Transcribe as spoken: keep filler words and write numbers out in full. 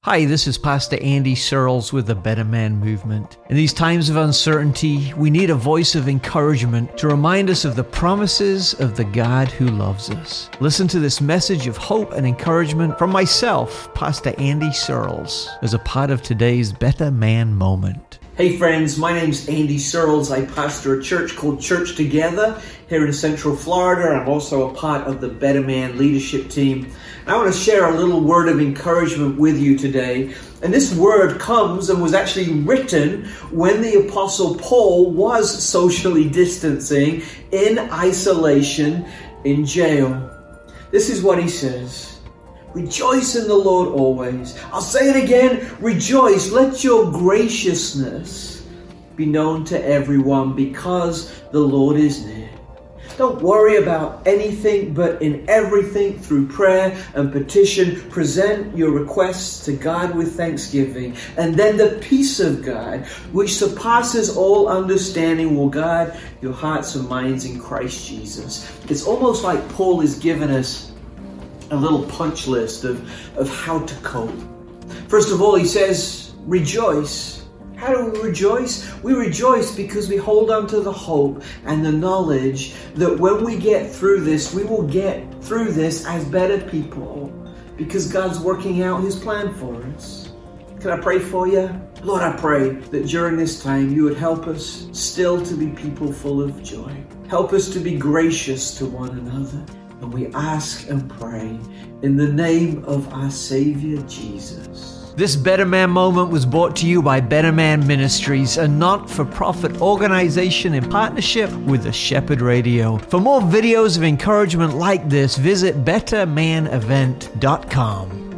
Hi, this is Pastor Andy Searles with the Better Man Movement. In these times of uncertainty, we need a voice of encouragement to remind us of the promises of the God who loves us. Listen to this message of hope and encouragement from myself, Pastor Andy Searles, as a part of today's Better Man Moment. Hey friends, my name's Andy Searles. I pastor a church called Church Together here in Central Florida. I'm also a part of the Better Man leadership team. I want to share a little word of encouragement with you today. And this word comes and was actually written when the Apostle Paul was socially distancing in isolation in jail. This is what he says. Rejoice in the Lord always. I'll say it again. Rejoice. Let your graciousness be known to everyone because the Lord is near. Don't worry about anything, but in everything through prayer and petition, present your requests to God with thanksgiving. And then the peace of God, which surpasses all understanding, will guard your hearts and minds in Christ Jesus. It's almost like Paul is giving us a little punch list of, of how to cope. First of all, he says, rejoice. How do we rejoice? We rejoice because we hold on to the hope and the knowledge that when we get through this, we will get through this as better people because God's working out His plan for us. Can I pray for you? Lord, I pray that during this time you would help us still to be people full of joy. Help us to be gracious to one another. And we ask and pray in the name of our Savior, Jesus. This Better Man Moment was brought to you by Better Man Ministries, a not-for-profit organization in partnership with the Shepherd Radio. For more videos of encouragement like this, visit better man event dot com.